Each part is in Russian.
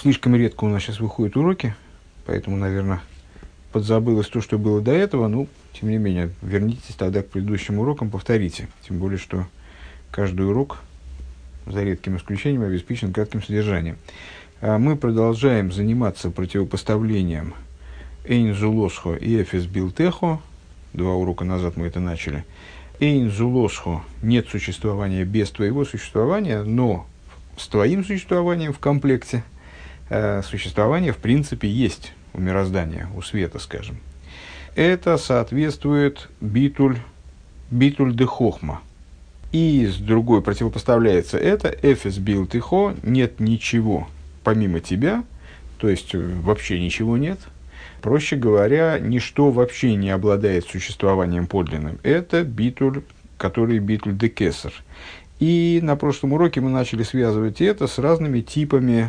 Слишком редко у нас сейчас выходят уроки, поэтому, наверное, подзабылось то, что было до этого. Ну, тем не менее, вернитесь тогда к предыдущим урокам, повторите. Тем более, что каждый урок, за редким исключением, обеспечен кратким содержанием. Мы продолжаем заниматься противопоставлением Эйн Зулосхо и Эфес Билтехо. 2 урока назад мы это начали. Эйн Зулосхо – нет существования без твоего существования, но с твоим существованием в комплекте существование в принципе есть у мироздания, у света, скажем. Это соответствует битуль де хохма. И с другой противопоставляется это Эфес Билтехо – нет ничего помимо тебя, то есть вообще ничего нет. Проще говоря, ничто вообще не обладает существованием подлинным. Это битуль, который битуль де кесар. И на прошлом уроке мы начали связывать это с разными типами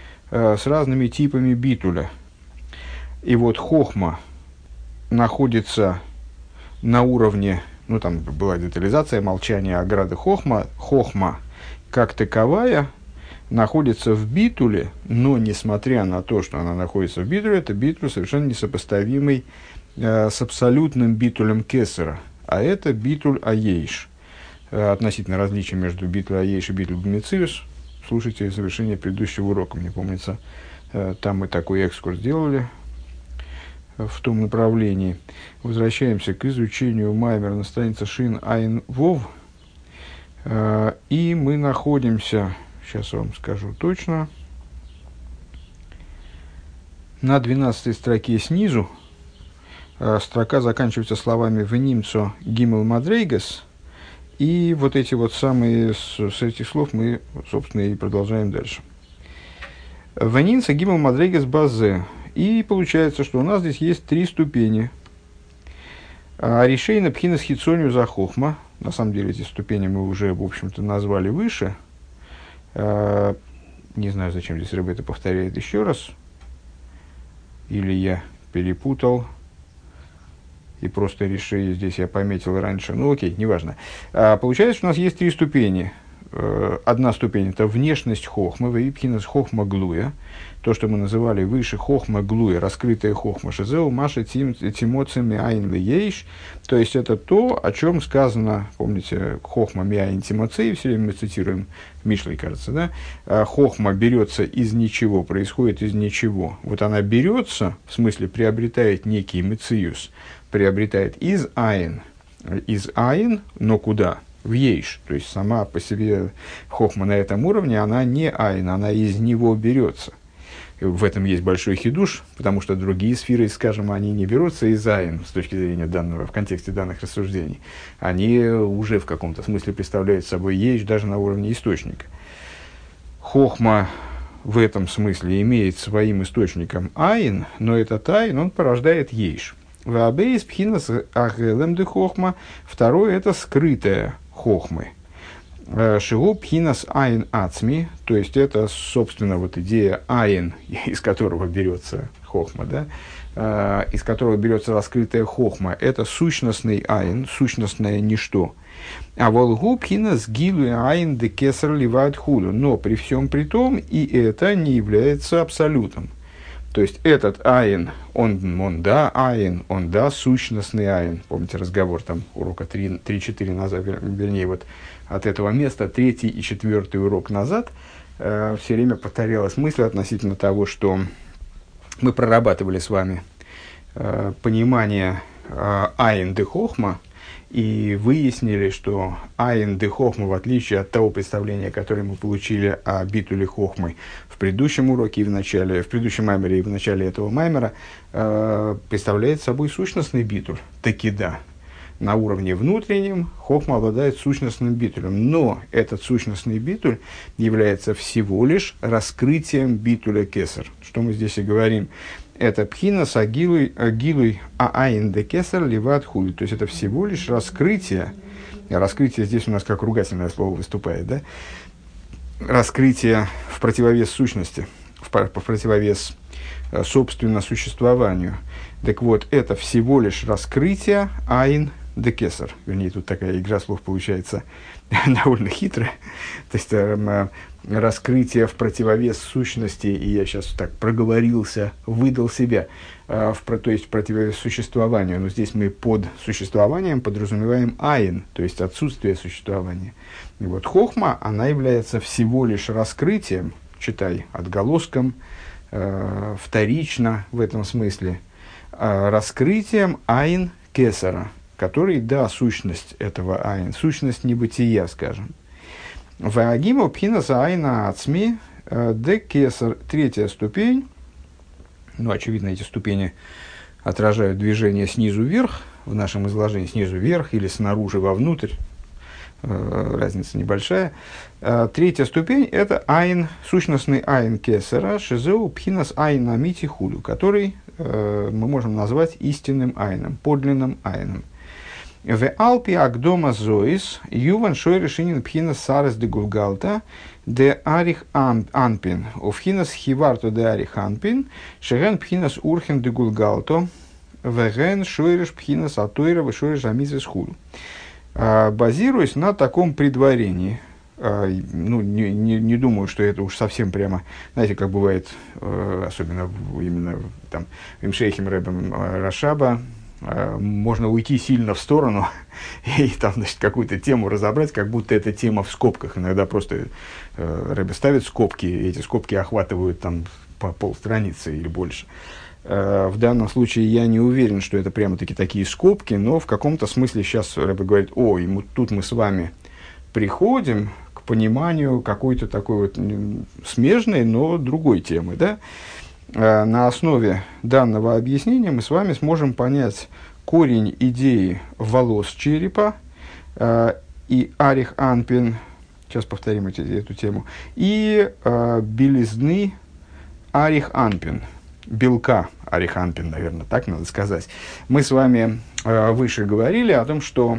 битуля. И вот хохма находится на уровне, ну там была детализация, молчание ограды хохма. Хохма как таковая находится в битуле, но несмотря на то, что она находится в битуле, это битуль совершенно несопоставимый с абсолютным битулем кесара, а это битуль аейш. Относительно различия между битуль аейш и битуль бмециус, слушайте завершение предыдущего урока, мне помнится, там мы такой экскурс делали в том направлении. Возвращаемся к изучению Маймера на странице Шин Айн Вов, и мы находимся, сейчас я вам скажу точно, на 12 строке снизу. Строка заканчивается словами «Венимцо гимел мадрейгас», и вот эти вот самые, с этих слов мы, собственно, и продолжаем дальше. «Венимцо гимел мадрейгас базе». И получается, что у нас здесь есть 3 ступени. Решейна пхинас хитсонию за хохма. На самом деле, эти ступени мы уже, в общем-то, назвали выше. Не знаю, зачем здесь Ребе это повторяет еще раз. Или я перепутал. И просто решение здесь я пометил раньше. Ну окей, неважно. Получается, что у нас есть 3 ступени. Одна ступень – это внешность хохмы, вейпхинас хохма глуя, то, что мы называли выше хохма глуя, раскрытая хохма, шизеу маша тимоцами айн лейш, то есть это то, о чем сказано, помните, хохма миайн тимоцей, все время мы цитируем Мишлей, кажется, да? Хохма берется из ничего, происходит из ничего. Вот она берется, в смысле приобретает некий мециюс, приобретает из айн, но куда? В ейш, то есть сама по себе хохма на этом уровне, она не айн, она из него берется. В этом есть большой хидуш, потому что другие сферы, скажем, они не берутся из айн с точки зрения данного, в контексте данных рассуждений. Они уже в каком-то смысле представляют собой ейш даже на уровне источника. Хохма в этом смысле имеет своим источником айн, но этот айн, он порождает ейш. Вабейс пхинас ахелем де хохма. Второе – это скрытая хохмы. Шигу пхинас айн ацми, то есть это, собственно, вот идея айн, из которого берется хохма, да? Из которого берется раскрытая хохма. Это сущностный айн, сущностное ничто. А волгу пхинас гилу айн де кесар ливает худу. Но при всем при том и это не является абсолютом. То есть этот айн, он да, сущностный айн. Помните разговор там урока 3-4 назад, вернее, вот от этого места, 3-й и 4-й урок назад, все время повторялась мысль относительно того, что мы прорабатывали с вами понимание айн де хохма, и выяснили, что айн де хохма, в отличие от того представления, которое мы получили о битуле хохмы в предыдущем уроке, в предыдущем маймере и в начале этого маймера, представляет собой сущностный битуль, таки да. На уровне внутреннем хохма обладает сущностным битулем, но этот сущностный битуль является всего лишь раскрытием битуля кесар. Что мы здесь и говорим. Это пхинас агилуй айн де кесар ливат хули. То есть это всего лишь раскрытие. Раскрытие здесь у нас как ругательное слово выступает, да? Раскрытие в противовес сущности, в противовес собственно существованию. Так вот, это всего лишь раскрытие айн де кесар. Вернее, тут такая игра слов получается довольно хитрая. То есть, раскрытие в противовес сущности, и я сейчас так проговорился, выдал себя, то есть противовес существованию. Но здесь мы под существованием подразумеваем айн, то есть отсутствие существования. И вот хохма, она является всего лишь раскрытием, читай, отголоском, вторично в этом смысле, раскрытием айн кесара, который, да, сущность этого айн, сущность небытия, скажем. Ваагиму пхинаса айна ацми де кесар, третья ступень. Ну, очевидно, эти ступени отражают движение снизу вверх, в нашем изложении снизу вверх или снаружи вовнутрь. Разница небольшая. Третья ступень – это айн, сущностный айн кесара, шизеу пхинас айн амити худу, который мы можем назвать истинным айном, подлинным айном. В Алпи Агдома Зоис, Юван Шойрешинин Пхинас Сарес де Гулгалта, де Арих Анпин, Овхинас Хиварто де Арих Анпин, Шеген Пхинас Урхен де Гулгалто, Веген Шойреш Пхинас Атойра, Вешойреш Амизес Худу. Базируясь на таком предварении, ну, не думаю, что это уж совсем прямо, знаете, как бывает, особенно именно там Имшейхим Рэбем Рашаба, можно уйти сильно в сторону и там, значит, какую-то тему разобрать, как будто эта тема в скобках. Иногда просто Рэбе ставит скобки, и эти скобки охватывают там по полстраницы или больше. В данном случае я не уверен, что это прямо-таки такие скобки, но в каком-то смысле сейчас Рэбе говорит: тут мы с вами приходим к пониманию какой-то такой вот смежной, но другой темы, да? На основе данного объяснения мы с вами сможем понять корень идеи волос черепа и арих анпин, сейчас повторим эту тему, и белизны арих анпин, белка арих анпин, наверное, так надо сказать. Мы с вами выше говорили о том, что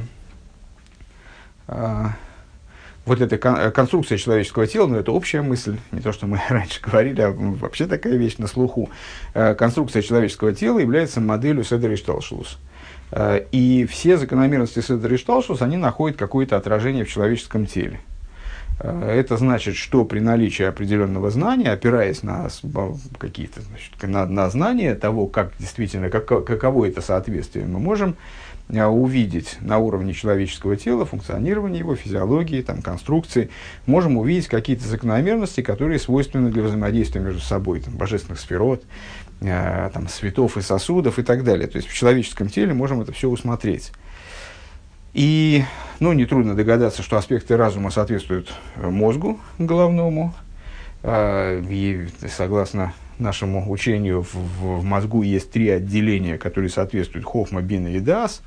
вот эта конструкция человеческого тела, ну, это общая мысль, не то, что мы раньше говорили, а вообще такая вещь на слуху. Конструкция человеческого тела является моделью Седер Ишталшус. И все закономерности Седер Ишталшус, они находят какое-то отражение в человеческом теле. Это значит, что при наличии определенного знания, опираясь на какие-то, значит, на знания того, как действительно, каково это соответствие, мы можем увидеть на уровне человеческого тела, функционирования его, физиологии, там, конструкции, можем увидеть какие-то закономерности, которые свойственны для взаимодействия между собой, там, божественных сферот, там, светов и сосудов и так далее. То есть в человеческом теле можем это все усмотреть. И, ну, нетрудно догадаться, что аспекты разума соответствуют мозгу головному. И согласно нашему учению, в мозгу есть 3 отделения, которые соответствуют хохма, бина и даас.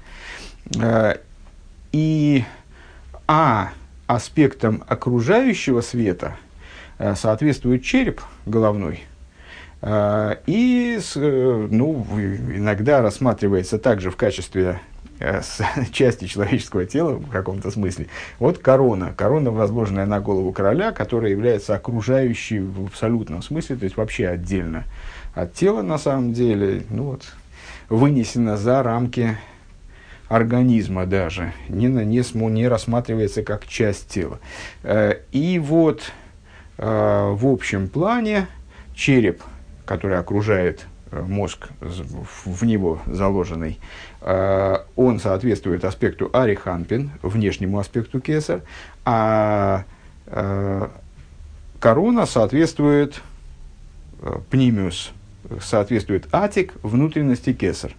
И аспектам окружающего света соответствует череп головной. И иногда рассматривается также в качестве части человеческого тела в каком-то смысле. Вот корона, возложенная на голову короля, которая является окружающей в абсолютном смысле, то есть вообще отдельно от тела на самом деле, ну вот, вынесена за рамки организма даже, не рассматривается как часть тела. И вот в общем плане череп, который окружает мозг, в него заложенный, он соответствует аспекту ариханпин, внешнему аспекту кесар, а корона соответствует пнимиус, соответствует атик, внутренности кесар.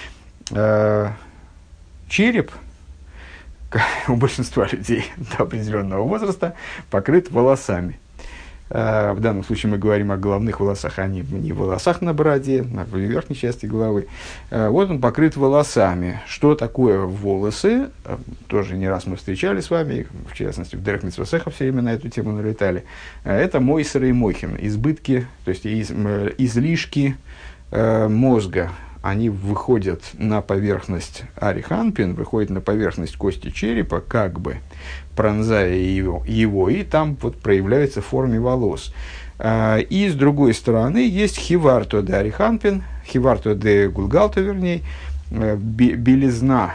Череп у большинства людей до определенного возраста покрыт волосами. В данном случае мы говорим о головных волосах, а не волосах на бороде, на верхней части головы. Вот он покрыт волосами. Что такое волосы? Тоже не раз мы встречали с вами, в частности, в Дерех Мицвот Сеха все время на эту тему налетали. Это мойсер и мойхин, избытки, то есть излишки мозга. Они выходят на поверхность ариханпин, выходят на поверхность кости черепа, как бы пронзая его, и там вот проявляется в форме волос. И с другой стороны есть хиварто де ариханпин, хиварто де гулгалто, вернее, белизна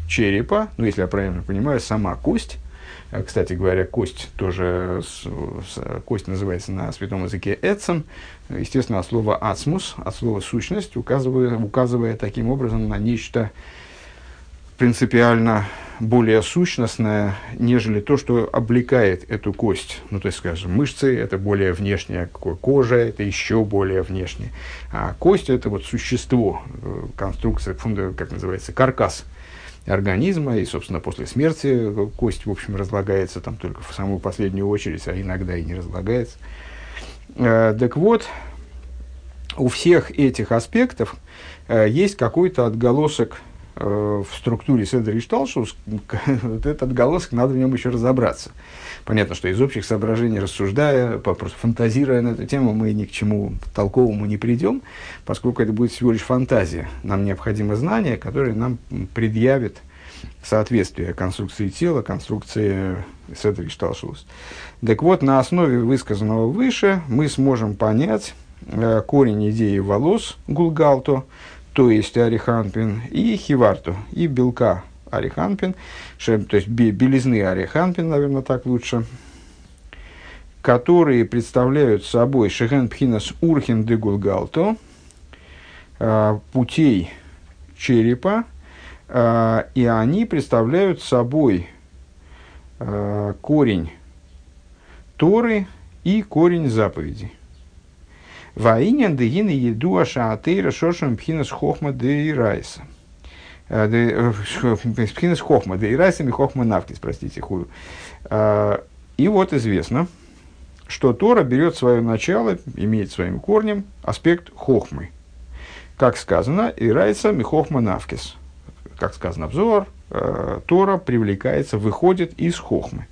черепа, ну, если я правильно понимаю, сама кость. Кстати говоря, кость тоже, кость называется на святом языке эцем, естественно, от слова ацмус, от слова сущность, указывая таким образом на нечто принципиально более сущностное, нежели то, что облекает эту кость. Ну, то есть, скажем, мышцы – это более внешнее, кожа – это еще более внешнее. А кость – это вот существо, конструкция, как называется, каркас организма, и, собственно, после смерти кость, в общем, разлагается там только в самую последнюю очередь, а иногда и не разлагается. Так вот, у всех этих аспектов есть какой-то отголосок в структуре Седер Ишталшус. Вот этот отголосок, надо в нем еще разобраться. Понятно, что из общих соображений рассуждая, просто фантазируя на эту тему, мы ни к чему толковому не придем, поскольку это будет всего лишь фантазия. Нам необходимо знание, которое нам предъявит соответствие конструкции тела, конструкции Седер Ишталшус. Так вот, на основе высказанного выше мы сможем понять корень идеи волос Гулгалто, то есть ариханпин, и хиварту, и белка ариханпин, то есть белизны ариханпин, наверное, так лучше, которые представляют собой шеген пхинас урхин де гулгалто, путей черепа, и они представляют собой корень Торы и корень заповедей. Ваинян дегины еду ашаатейра шошем пхинас хохма де ирайса. Пхинас хохма де ирайса ми хохма навкис, простите, хую. И вот известно, что Тора берет свое начало, имеет своим корнем аспект хохмы. Как сказано, ирайса ми хохма навкис. Как сказано в Зоар, Тора привлекается, выходит из хохмы.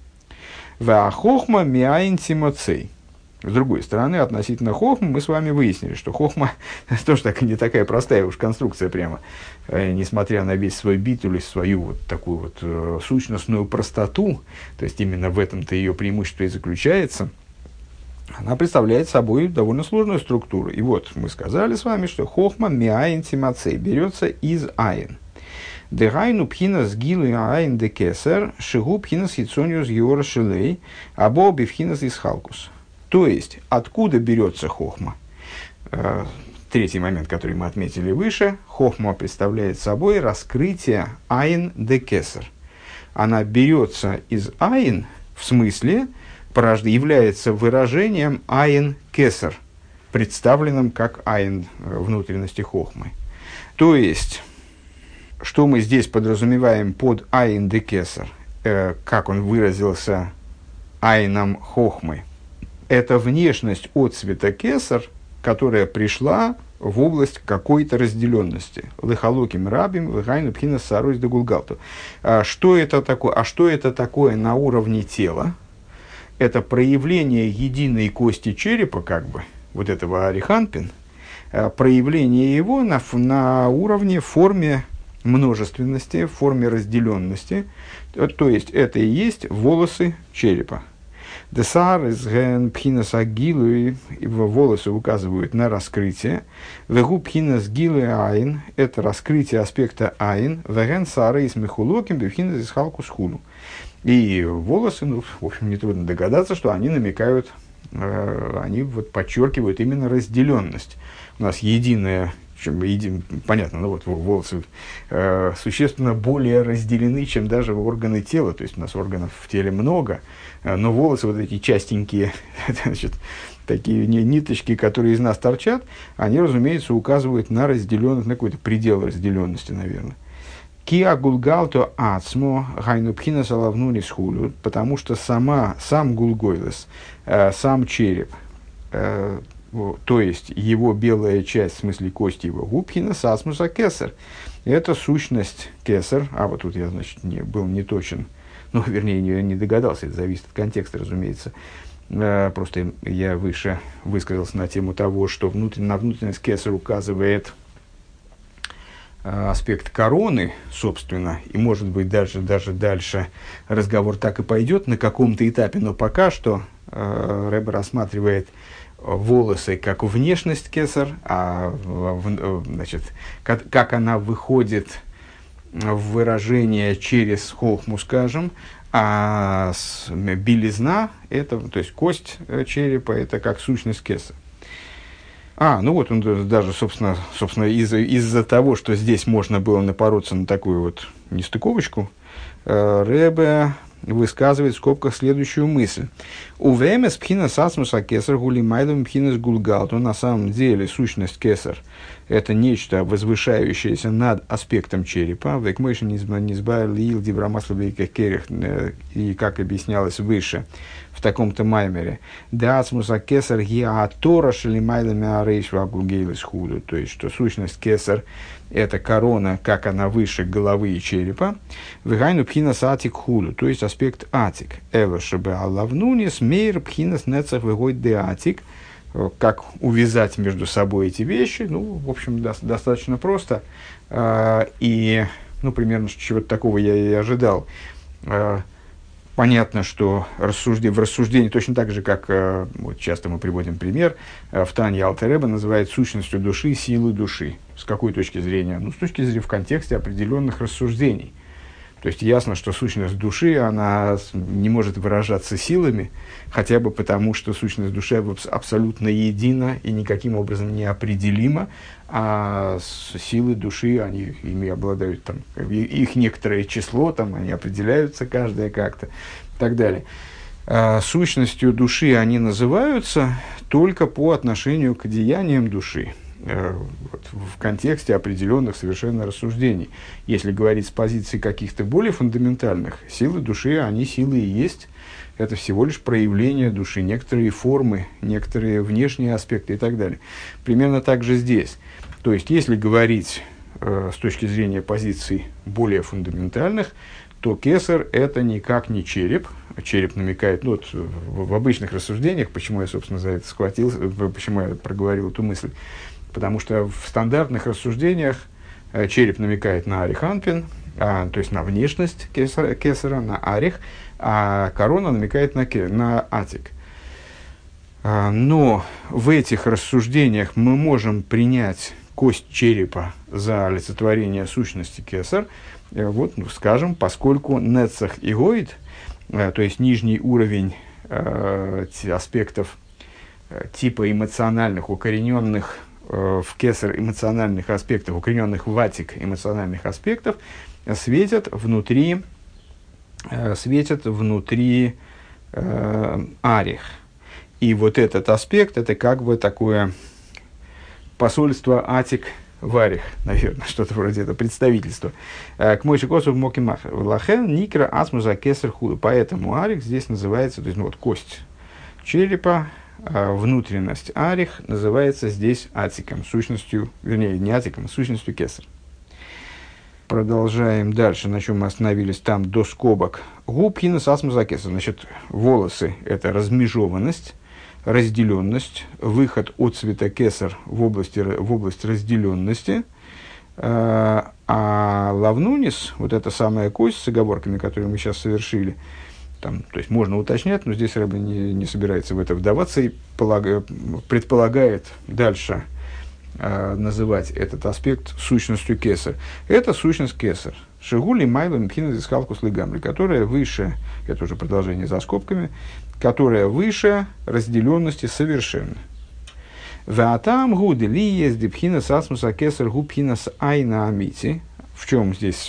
Ва хохма миаин тимоцей. С другой стороны, относительно хохмы мы с вами выяснили, что хохма тоже не такая простая уж конструкция прямо. Несмотря на весь свой битуль, свою вот такую вот сущностную простоту, то есть именно в этом-то ее преимущество и заключается, она представляет собой довольно сложную структуру. И вот мы сказали с вами, что хохма миаин тимацей берется из айн. Дегайну пхинас гилы айн де кесер, шигу пхинас хитсониус геора шилей, або бифхинас из халкус. То есть, откуда берется хохма? Третий момент, который мы отметили выше. Хохма представляет собой раскрытие айн де кесер. Она берется из айн, в смысле, является выражением айн кесер, представленным как айн внутренности хохмы. То есть, что мы здесь подразумеваем под айн де кесер, как он выразился айном хохмы? Это внешность отцвета кесар, которая пришла в область какой-то разделенности. Лехалоким рабим, лехайну пхина сарусь де гулгалту. Что это такое? А что это такое на уровне тела? Это проявление единой кости черепа, как бы, вот этого ариханпин, проявление его на уровне, форме множественности, форме разделенности. То есть, это и есть волосы черепа. Десар из ген пхинас агилу, волосы указывают на раскрытие. Вегу пхинас гилу айн, это раскрытие аспекта айн. Веген сары из мехулоким бифхинас из халкус хулу. И волосы, ну, в общем, нетрудно догадаться, что они намекают, они вот подчеркивают именно разделенность. У нас единая, понятно, ну вот волосы существенно более разделены, чем даже органы тела. То есть у нас органов в теле много, но волосы, вот эти частенькие, значит, такие ниточки, которые из нас торчат, они, разумеется, указывают на разделенность, на какой-то предел разделенности, наверное. Киа гулгалто ацмо гайнупхина салавнуни схулю, потому что сам гулгойлес, сам череп, то есть его белая часть, в смысле кости его, губхина сасмуса кесар. Это сущность кесар. А вот тут я, значит, был не точен. Ну, вернее, не догадался, это зависит от контекста, разумеется. Просто я выше высказался на тему того, что на внутренность кесар указывает аспект короны, собственно, и, может быть, даже дальше разговор так и пойдет на каком-то этапе, но пока что Ребе рассматривает волосы как внешность кесар, а значит, как она выходит выражение через хохму, скажем, а белизна, это, то есть кость черепа, это как сущность кесар. Ну вот он даже, собственно из-за того, что здесь можно было напороться на такую вот нестыковочку, Ребе высказывает в скобках следующую мысль. Увемес пхинас асмуса кесар гули майлом пхинас гулгал. То на самом деле сущность кесар – это нечто возвышающееся над аспектом черепа. Векмойши низбай лил дибрамасловейка керех, и как объяснялось выше в таком-то маймере. Да асмуса кесар гиатора шели майлами арейшва гулгейлес худу. То есть, что сущность кесар – это корона, как она выше головы и черепа. Вегайну пхинас атик худу, то есть аспект атик. Эва шебе алавнунис мейр пхинас нецах вегой де атик. Как увязать между собой эти вещи? В общем, достаточно просто. И, примерно чего-то такого я и ожидал. Понятно, что в рассуждении, точно так же, как вот часто мы приводим пример, в Тане Алтер Ребе называет сущностью души силу души. С какой точки зрения? С точки зрения в контексте определенных рассуждений. То есть ясно, что сущность души, она не может выражаться силами, хотя бы потому, что сущность души абсолютно едина и никаким образом не определима, а силы души, ими обладают, их некоторое число, они определяются, каждая как-то, и так далее. Сущностью души они называются только по отношению к деяниям души. В контексте определенных совершенно рассуждений. Если говорить с позиции каких-то более фундаментальных, силы души, они силы и есть. Это всего лишь проявление души, некоторые формы, некоторые внешние аспекты и так далее. Примерно так же здесь. То есть, если говорить с точки зрения позиций более фундаментальных, то кесар – это никак не череп. Череп намекает, в обычных рассуждениях, почему я, собственно, за это схватился, почему я проговорил эту мысль. Потому что в стандартных рассуждениях череп намекает на ариханпин, то есть на внешность кесара, на арих, а корона намекает на атик. Но в этих рассуждениях мы можем принять кость черепа за олицетворение сущности кесар, скажем, поскольку нецах и гоид, то есть нижний уровень аспектов типа эмоциональных, укорененных в кесар эмоциональных аспектов, укорененных в атик эмоциональных аспектов, светят внутри арих. И вот этот аспект, это как бы такое посольство атик в арих, наверное, что-то вроде этого, представительства. К мойши косов мокимах. Лахен никра асмуза кесар худу. Поэтому арих здесь называется, то есть, кость черепа, внутренность арих называется здесь атиком, сущностью, вернее, не атиком, а сущностью кесар. Продолжаем дальше, на чем мы остановились, там до скобок. Губхинас асмуза кесар. Значит, волосы – это размежованность, разделенность, выход от цвета кесар в область разделенности. А лавнунис, вот эта самая кость с оговорками, которые мы сейчас совершили, то есть можно уточнять, но здесь Ребе не собирается в это вдаваться и предполагает дальше называть этот аспект сущностью кесар. Это сущность кесар. Шигули майла мпхина зискалкус лигамри, которая выше, это уже продолжение за скобками, которая выше разделенности совершенно. Ваатам гуди ли есть дипхина сасмуса кесар губхина с айна амити. В чем здесь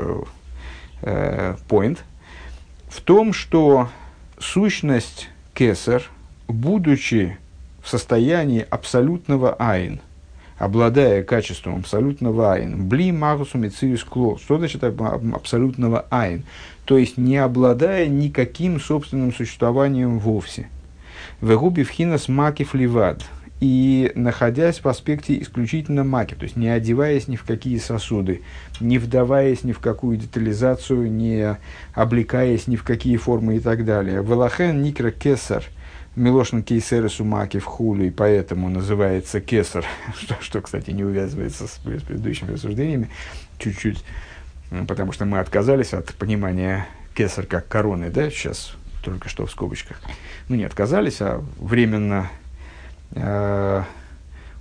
point? В том, что сущность кесар, будучи в состоянии абсолютного айн, обладая качеством абсолютного айн, бли магусу мециус клол, что значит абсолютного айн? То есть не обладая никаким собственным существованием вовсе. Вегуби вхинас макив ливад, и находясь в аспекте исключительно маки, то есть не одеваясь ни в какие сосуды, не вдаваясь ни в какую детализацию, не облекаясь ни в какие формы и так далее. Велахен никра кесар, милошн кейсересу маки в хулю, и поэтому называется кесар, что, кстати, не увязывается с предыдущими рассуждениями, чуть-чуть, потому что мы отказались от понимания кесар как короны, да, сейчас только что в скобочках. Не отказались, а временно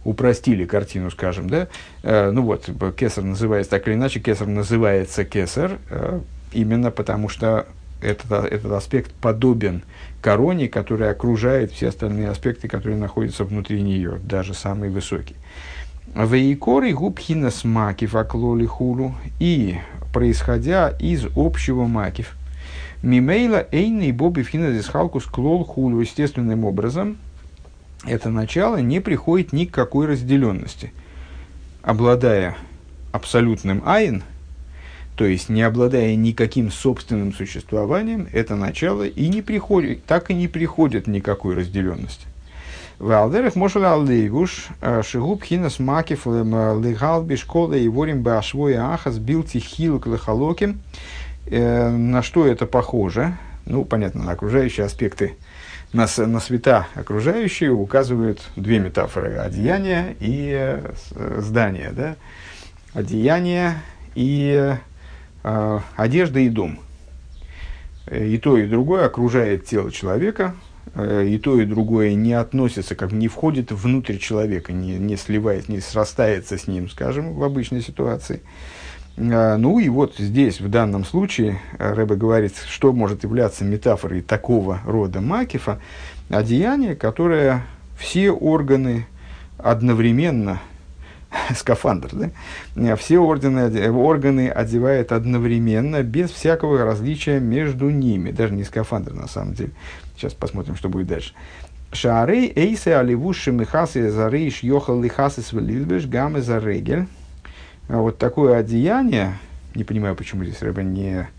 упростили картину, скажем, да, ну вот, кесар называется так или иначе, кесар называется кесар, именно потому что этот аспект подобен короне, которая окружает все остальные аспекты, которые находятся внутри нее, даже самый высокий. Вейкоры губхинас макив аклоли хулу, и происходя из общего макив, мимейла эйный боби финазис халкус клол хулу, естественным образом, это начало не приходит ни к какой разделенности. Обладая абсолютным айн, то есть не обладая никаким собственным существованием, это начало и не приходит, так и не приходит никакой разделенности. Валдерах мошла аллейвуш шигуб хинас макив легал бешкола и ворим башвоя ахас билти хилк лехалоким. На что это похоже? Ну, понятно, на окружающие аспекты, на света окружающие указывают две метафоры: одеяние и здание, да? Одеяние и одежда и дом. И то, и другое окружает тело человека, и то, и другое не относится, как не входит внутрь человека, не сливается, не срастается с ним, скажем, в обычной ситуации. Ну и вот здесь, в данном случае, Ребе говорит, что может являться метафорой такого рода макифа: одеяние, которое все органы одновременно, скафандр, да? Все органы одевает одновременно, без всякого различия между ними. Даже не скафандр, на самом деле. Сейчас посмотрим, что будет дальше. Шаарей эйсе аливуши михасы зарейш йохал лихасы свелизбеш гамы зарегель. Вот такое одеяние, не понимаю, почему здесь Ребе не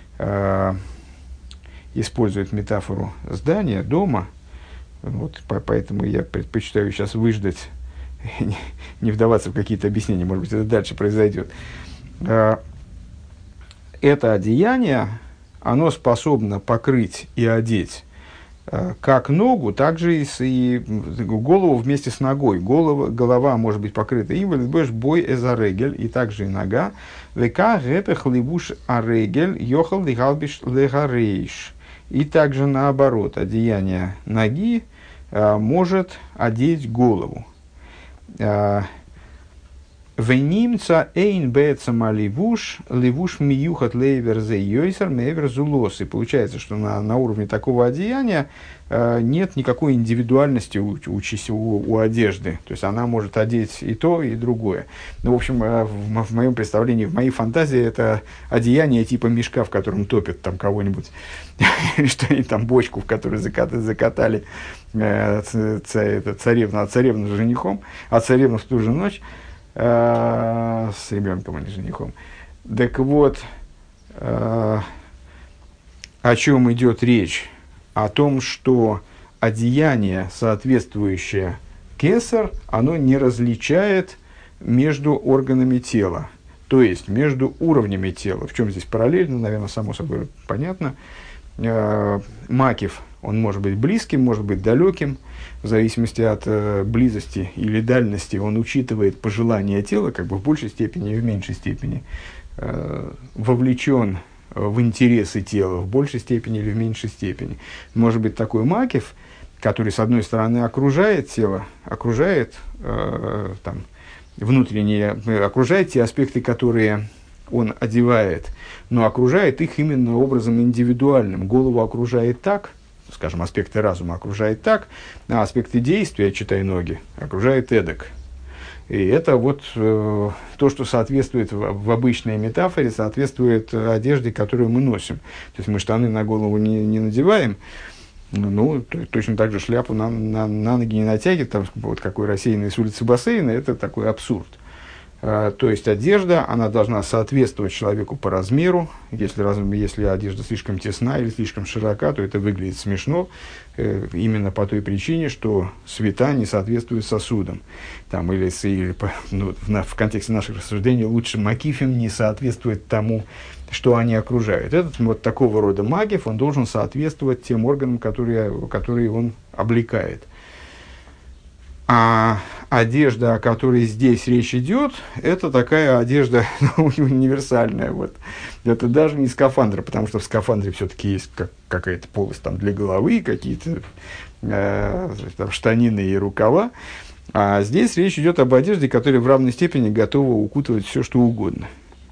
использует метафору здания, дома, вот, поэтому я предпочитаю сейчас выждать, не вдаваться в какие-то объяснения, может быть, это дальше произойдет. Это одеяние, оно способно покрыть и одеть как ногу, так же и голову вместе с ногой. Голова может быть покрыта им, бой эзарегель, и также и нога. Века гепех ливуш арегель йохал лигалбиш легарейш. И также наоборот, одеяние ноги может одеть голову. Венимца эйн бэцама ливуш миюхат лейвер зе йойсер мейвер зулос. И получается, что на уровне такого одеяния нет никакой индивидуальности у одежды. То есть она может одеть и то, и другое. Ну, в общем, в моем представлении, в моей фантазии, это одеяние типа мешка, в котором топят там кого-нибудь, или что-нибудь там, бочку, в которой закатали царевну с женихом, а царевну в ту же ночь с ребенком или женихом. Так вот, о чем идет речь? О том, что одеяние, соответствующее кесар, оно не различает между органами тела, то есть между уровнями тела. В чем здесь параллель? Ну, наверное, само собой понятно. Макив, он может быть близким, может быть далеким. В зависимости от близости или дальности он учитывает пожелания тела, как бы в большей степени и в меньшей степени, вовлечен в интересы тела в большей степени или в меньшей степени. Может быть такой макив, который, с одной стороны, окружает тело, окружает там, внутренние, окружает те аспекты, которые он одевает, но окружает их именно образом индивидуальным. Голову окружает так, скажем, аспекты разума окружает так, а аспекты действия, читай ноги, окружает эдак. И это вот то, что соответствует в обычной метафоре, соответствует одежде, которую мы носим. То есть мы штаны на голову не надеваем, ну, точно так же шляпу на ноги не натягиваем, там, вот какой рассеянный с улицы бассейна, это такой абсурд. То есть одежда, она должна соответствовать человеку по размеру. Если одежда слишком тесна или слишком широка, то это выглядит смешно. Именно по той причине, что света не соответствуют сосудам. Там, в контексте наших рассуждений лучше макифим не соответствует тому, что они окружают. Этот вот такого рода макиф, он должен соответствовать тем органам, которые он облекает. А одежда, о которой здесь речь идет, это такая одежда универсальная. Вот. Это даже не скафандр, потому что в скафандре все-таки есть какая-то полость там, для головы, какие-то штанины и рукава. А здесь речь идет об одежде, которая в равной степени готова укутывать все, что угодно.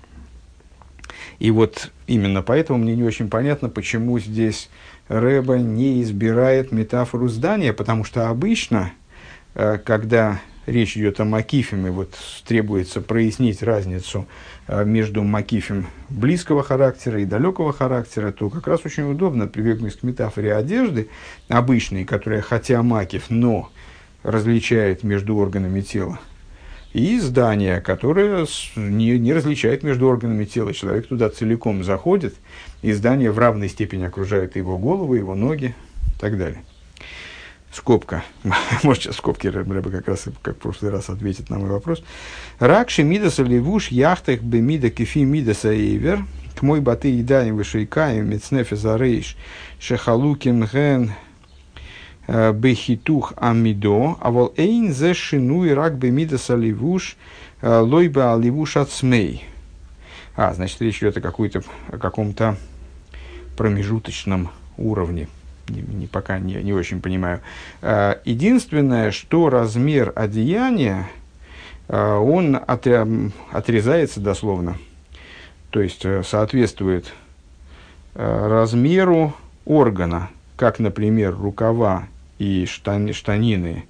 И вот именно поэтому мне не очень понятно, почему здесь Рэбе не избирает метафору здания, потому что обычно, когда речь идет о макифиме, вот требуется прояснить разницу между макифем близкого характера и далекого характера, то как раз очень удобно прибегнуть к метафоре одежды, обычной, которая хотя макиф, но различает между органами тела, и здание, которое не различает между органами тела. Человек туда целиком заходит, и здание в равной степени окружает его голову, его ноги и так далее. Скобка. Может, сейчас скобки Рэбе как раз, как в прошлый раз, ответит на мой вопрос. Ракши мидаса левуш яхтах бемида кефи мидаса эйвер к мой баты едаем вышейкаем мецнефе зарейш шехалукин ген бехитух амидо, а вол эйн зе шинуй рак бемидаса левуш лойба аливуш ацмей. Значит, речь идет о каком-то промежуточном уровне. Пока не очень понимаю. Единственное, что размер одеяния, он отрезается дословно. То есть, соответствует размеру органа, как, например, рукава и штанины,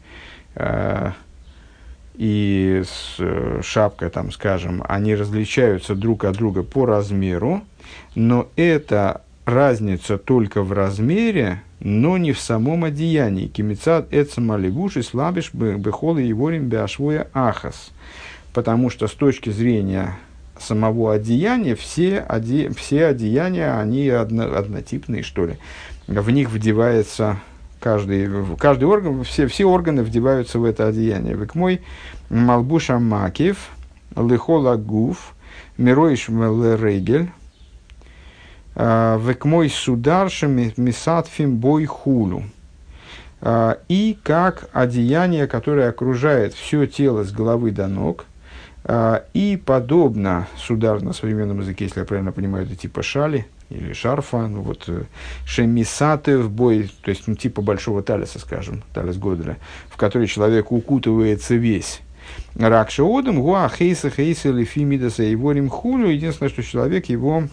и шапка, там, скажем, они различаются друг от друга по размеру, но это разница только в размере, но не в самом одеянии. Кимицад эцем аливуш и слабиш бехол и еворим беашвоя ахас. Потому что с точки зрения самого одеяния, все одеяния, они однотипные, что ли. В них вдевается каждый орган, все органы вдеваются в это одеяние. Векмой малбуша макив, лихола гуф, мироиш рейгель, векмой сударшим мисатфим бой хулу. И как одеяние, которое окружает все тело с головы до ног, и подобно судар на современном языке, если я правильно понимаю, это типа шали или шарфа, шемисаты в бой, то есть типа большого талиса, скажем, талис Годеля, в который человек укутывается весь. Ракша одам гуа хейса хейса лифи мидаса и ворим хулю. Единственное, что человек его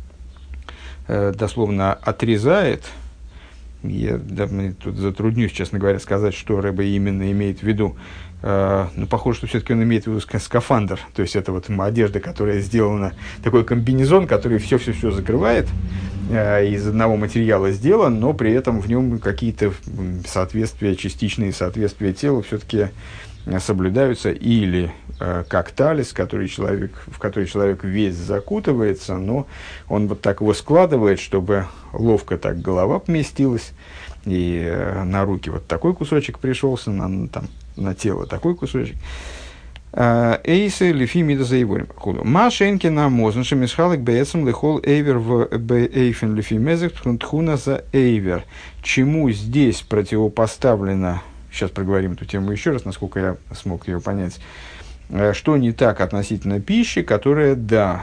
дословно отрезает. Я тут затруднюсь, честно говоря, сказать, что Рэбе именно имеет в виду. Но похоже, что все-таки он имеет в виду скафандр. То есть, это вот одежда, которая сделана, такой комбинезон, который все-все-все закрывает, из одного материала сделан, но при этом в нем какие-то соответствия, частичные соответствия тела все-таки соблюдаются, или как талис, в который человек весь закутывается, но он вот так его складывает, чтобы ловко так голова поместилась, и на руки вот такой кусочек пришелся, на тело такой кусочек. Эйсы лифи мида заиворим. Машенки на мознши мисхалик беецам лихол эйвер в эйфен лифи мезек тхуна за эйвер. Чему здесь противопоставлено? Сейчас проговорим эту тему еще раз, насколько я смог ее понять. Что не так относительно пищи, которая,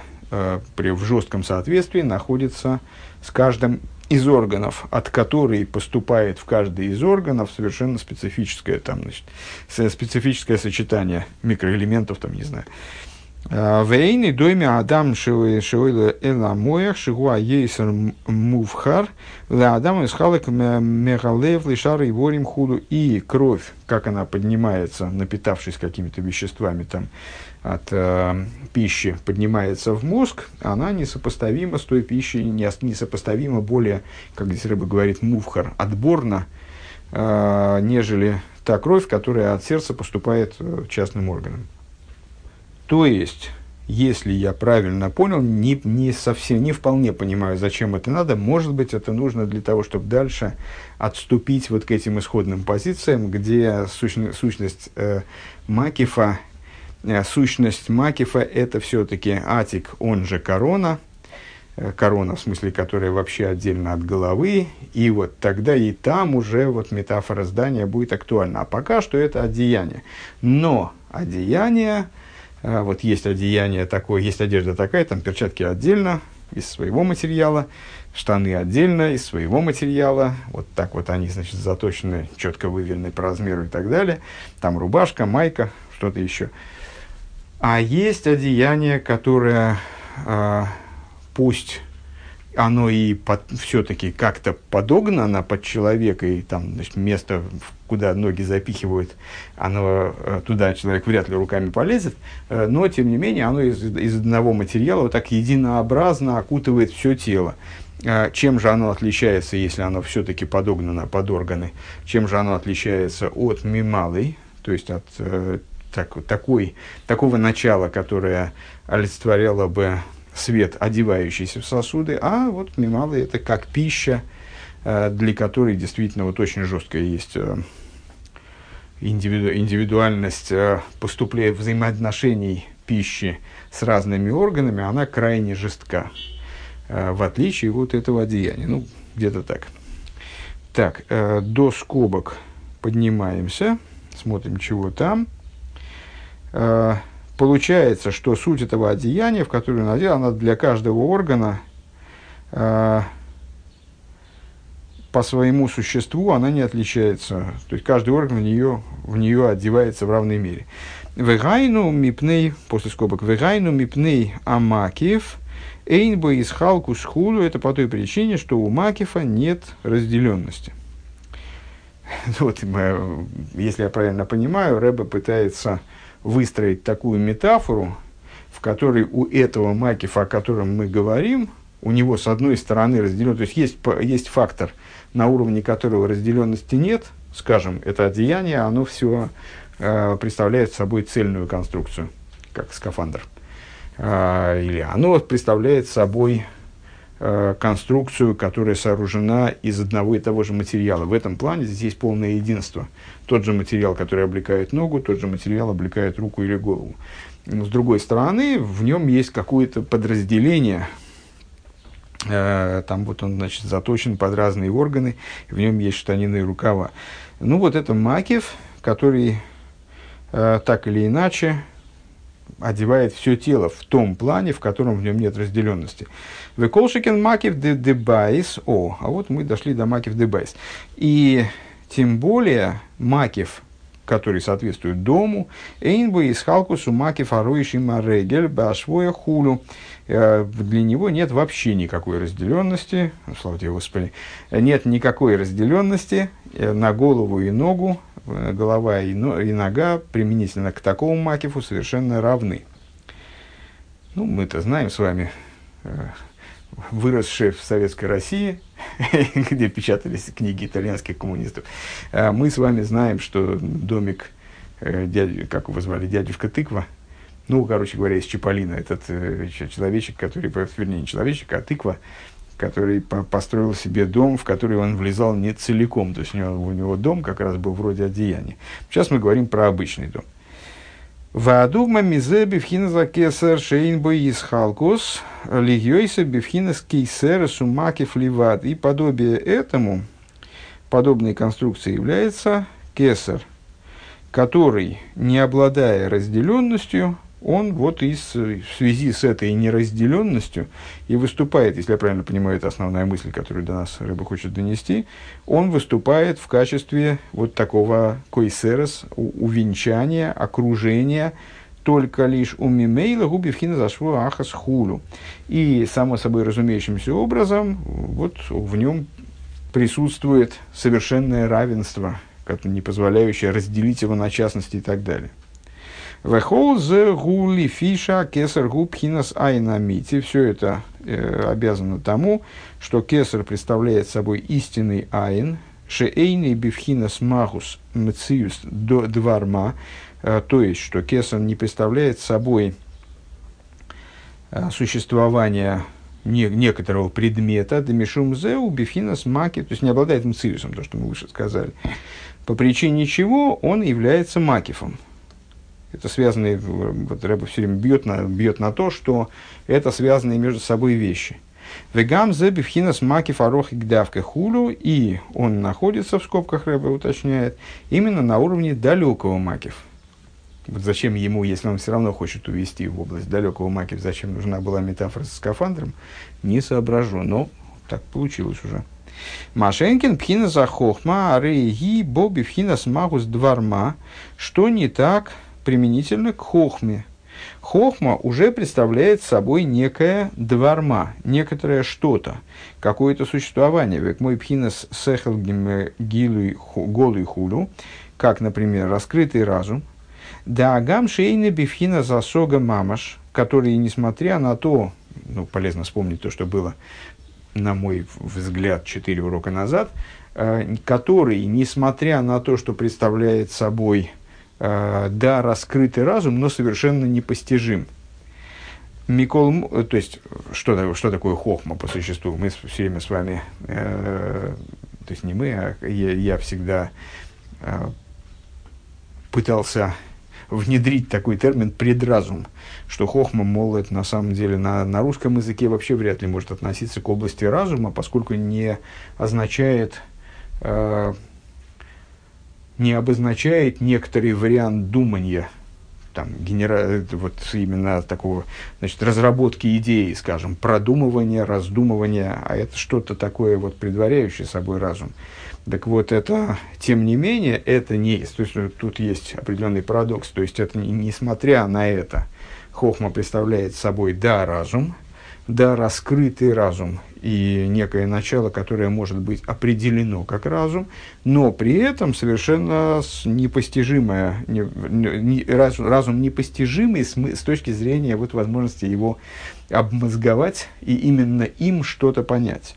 в жестком соответствии находится с каждым из органов, от которой поступает в каждый из органов совершенно специфическое, специфическое сочетание микроэлементов, не знаю. Вейны дойме адам шиойла эламоях шигуа ейсер мувхар ла адам исхалек мегалев лишар и ворим худу. И кровь, как она поднимается, напитавшись какими-то веществами от пищи, поднимается в мозг, она несопоставима с той пищей, несопоставима более, как здесь Рэбе говорит, мувхар, отборно, нежели та кровь, которая от сердца поступает частным органам. То есть, если я правильно понял, не вполне понимаю, зачем это надо. Может быть, это нужно для того, чтобы дальше отступить вот к этим исходным позициям, где сущность макифа это все-таки атик, он же корона, в смысле, которая вообще отдельно от головы, и вот тогда и там уже вот метафора здания будет актуальна. А пока что это одеяние. Но одеяние... Вот есть одеяние такое, есть одежда такая, там перчатки отдельно, из своего материала, штаны отдельно из своего материала, вот так вот они, значит, заточены, четко выверены по размеру и так далее, там рубашка, майка, что-то еще. А есть одеяние, которое, пусть оно и все-таки как-то подогнано под человека, и там, значит, место, куда ноги запихивают, оно, туда человек вряд ли руками полезет, но, тем не менее, оно из одного материала вот так единообразно окутывает все тело. Чем же оно отличается, если оно все-таки подогнано под органы? Чем же оно отличается от мималы, то есть от такого начала, которое олицетворяло бы свет, одевающийся в сосуды, а вот мималы – это как пища, для которой действительно вот очень жесткая есть индивидуальность поступления, взаимоотношений пищи с разными органами, она крайне жестка, в отличие от этого одеяния. Ну, где-то так. Так, до скобок поднимаемся, смотрим, чего там. Получается, что суть этого одеяния, в которое надела, она для каждого органа по своему существу она не отличается. То есть каждый орган в нее одевается в равной мере. Вегайну мипней, после скобок, вегайну мипней амакиев, эйнбо из халку схулу, это по той причине, что у макифа нет разделенности. Вот, если я правильно понимаю, Ребе пытается выстроить такую метафору, в которой у этого макифа, о котором мы говорим, у него с одной стороны разделен, то есть есть фактор, на уровне которого разделенности нет, скажем, это одеяние, оно все представляет собой цельную конструкцию, как скафандр. Или оно представляет собой конструкцию, которая сооружена из одного и того же материала. В этом плане здесь есть полное единство. Тот же материал, который облекает ногу, тот же материал облекает руку или голову. Но, с другой стороны, в нем есть какое-то подразделение. Там вот он, значит, заточен под разные органы, в нем есть штанины и рукава. Ну вот это макиф, который так или иначе одевает все тело в том плане, в котором в нем нет разделенности. Веколшикен макив дебайс. А вот мы дошли до макив дебайс. И тем более макив, который соответствует дому, эйнбо из халкусу макив аруиши марегель башвоя хулю. Для него нет вообще никакой разделенности, слава тебе, Господи, нет никакой разделенности на голову и ногу, голова и нога применительно к такому макифу совершенно равны. Ну, мы-то знаем с вами, выросшие в Советской России, где печатались книги итальянских коммунистов, мы с вами знаем, что домик, как его звали, дядюшка Тыква, ну, короче говоря, из Чаполина, этот человечек, который, вернее, не человечек, а тыква, который построил себе дом, в который он влезал не целиком. То есть у него дом как раз был вроде одеяния. Сейчас мы говорим про обычный дом. Ваадугма мизе бифхиназа кесар шейнбой из халкус лигьойса бифхинас кейсера сумакив ливад. И подобие этому, подобной конструкции является кесар, который, не обладая разделенностью, он вот в связи с этой неразделенностью и выступает, если я правильно понимаю, это основная мысль, которую до нас Ребе хочет донести, он выступает в качестве вот такого койсерес, увенчания, окружения, только лишь у мимейла губи вхина зашло ахас хулу. И, само собой разумеющимся образом, вот в нем присутствует совершенное равенство, не позволяющее разделить его на частности и так далее. Вехол зе гули фиша кесар губ хинас айнамити. Все это обязано тому, что кесар представляет собой истинный айн, шеэйный бифхинас магус мциюс дварма, то есть, что кесар не представляет собой существование некоторого предмета, демишум зеу бифхинас маки, то есть не обладает мциюсом, то, что мы выше сказали, по причине чего он является макифом. Это связанные, вот Рэбе все время бьет на то, что это связанные между собой вещи. Вегам зе бифхинас макиф арох и гдавка хулю, и он находится, в скобках Рэбе уточняет, именно на уровне далекого макиф. Вот зачем ему, если он все равно хочет увести в область далекого Макив, зачем нужна была метафора со скафандром, не соображу, но так получилось уже. Машенькин пхина за хохма, арейги, боби пхина смагус дварма. Что не так применительно к хохме? Хохма уже представляет собой некое дварма, некоторое что-то, какое-то существование. Век мой пхинас сехел гилуй голый хулю, как, например, раскрытый разум. Да агам шейны бифхина засога мамаш, который, несмотря на то, полезно вспомнить то, что было, на мой взгляд, 4 урока назад, который, несмотря на то, что представляет собой да, раскрытый разум, но совершенно непостижим. То есть, что такое хохма по существу? Мы все время с вами, то есть не мы, а я всегда пытался внедрить такой термин предразум, что хохма, мол, это на самом деле на русском языке вообще вряд ли может относиться к области разума, поскольку не означает... не обозначает некоторый вариант думания, там, вот именно такого, значит, разработки идеи, скажем, продумывания, раздумывания, а это что-то такое вот предваряющее собой разум. Так вот, это, тем не менее, это не есть. То есть, тут есть определенный парадокс. То есть, это, несмотря на это, хохма представляет собой, да, разум, да, раскрытый разум и некое начало, которое может быть определено как разум, но при этом совершенно непостижимое, разум непостижимый с точки зрения вот возможности его обмозговать и именно им что-то понять.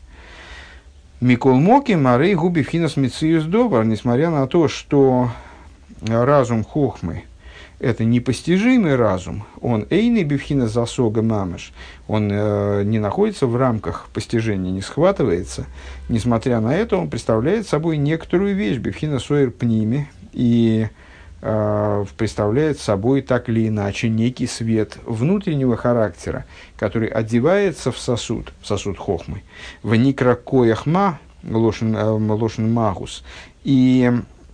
Микол Моки, Марей, Губи, Финас, Мициус, Добр, несмотря на то, что разум хохмы – это непостижимый разум, он эйный бифхина засога мамыш, он не находится в рамках постижения, не схватывается. Несмотря на это, он представляет собой некоторую вещь, бифхина соир пними, и представляет собой так или иначе некий свет внутреннего характера, который одевается в сосуд хохмы, в никракояхма лошен магус. И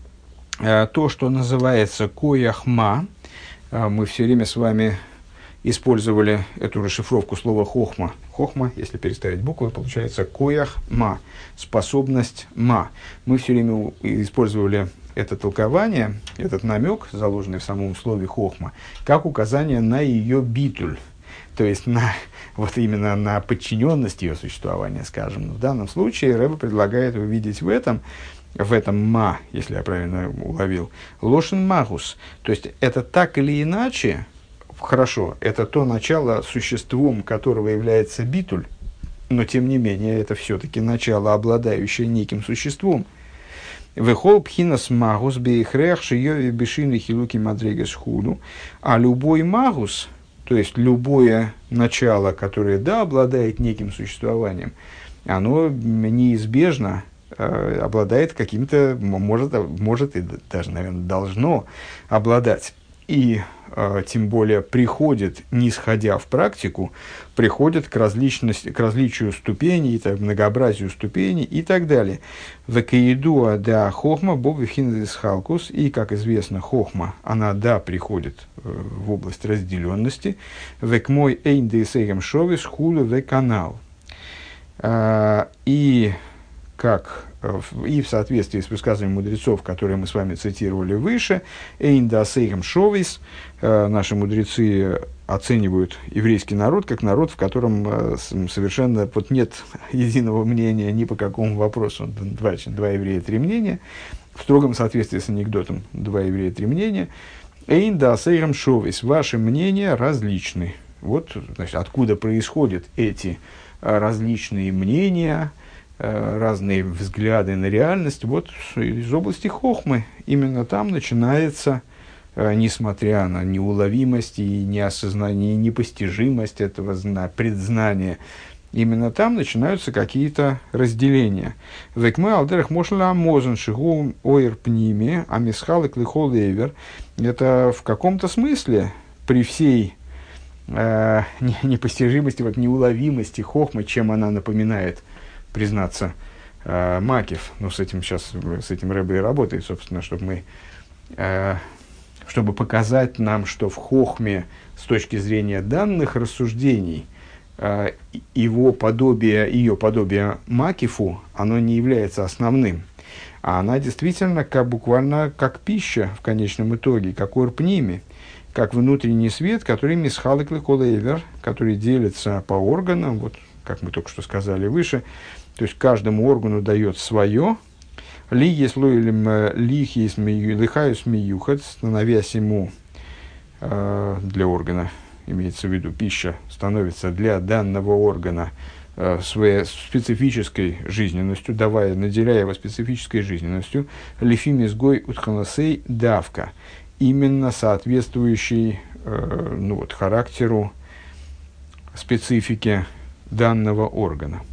то, что называется кояхма, мы все время с вами использовали эту расшифровку слова хохма. Хохма, если переставить буквы, получается кояхма, способность ма. Мы все время использовали это толкование, этот намек, заложенный в самом слове хохма, как указание на ее битуль, то есть вот именно на подчиненность ее существования, скажем. В данном случае Рэбе предлагает увидеть в этом ма, если я правильно уловил, лошен магус. То есть, это так или иначе, хорошо, это то начало, существом которого является битуль, но тем не менее, это все-таки начало, обладающее неким существом. Вехол пхинас магус бейхрех шиёви бешин хилуки мадрегес худу. А любой магус, то есть, любое начало, которое, да, обладает неким существованием, оно неизбежно обладает каким-то, может и даже, наверное, должно обладать. И тем более приходит, не сходя в практику, приходит к различию ступеней, к многообразию ступеней и так далее. Векаидуа да хохма бобы хиндис халкус. И, как известно, хохма, она, да, приходит в область разделенности. Век мой эйндесейгем шовис хулу веканал. И в соответствии с высказыванием мудрецов, которые мы с вами цитировали выше, «Эйнда сейгам шовис», наши мудрецы оценивают еврейский народ как народ, в котором совершенно нет единого мнения ни по какому вопросу. Два еврея, три мнения. В строгом соответствии с анекдотом «два еврея, три мнения». «Эйнда сейгам шовис», ваши мнения различны. Вот, значит, откуда происходят эти различные мнения, разные взгляды на реальность, вот из области хохмы. Именно там начинается, несмотря на неуловимость и неосознание, и непостижимость этого предзнания, именно там начинаются какие-то разделения. Векмэ алдерах мошла мозен шигу ойр пними, а мисхал и клихол эвер. Это в каком-то смысле при всей непостижимости, вот, неуловимости хохмы, чем она напоминает, признаться, Макев. Ну, с этим Рэбе и работает, собственно, чтобы чтобы показать нам, что в хохме с точки зрения данных рассуждений ее подобие макифу, оно не является основным. А она действительно буквально как пища в конечном итоге, как орпними, как внутренний свет, который мисхалык леколэйвер, который делится по органам, вот как мы только что сказали выше, то есть каждому органу дает свое, ли еслоилем лихис лихаюс миюхат, становясь ему для органа, имеется в виду пища, становится для данного органа своей специфической жизненностью, наделяя его специфической жизненностью, лифим изгой утханасей давка, именно соответствующий характеру, специфике данного органа.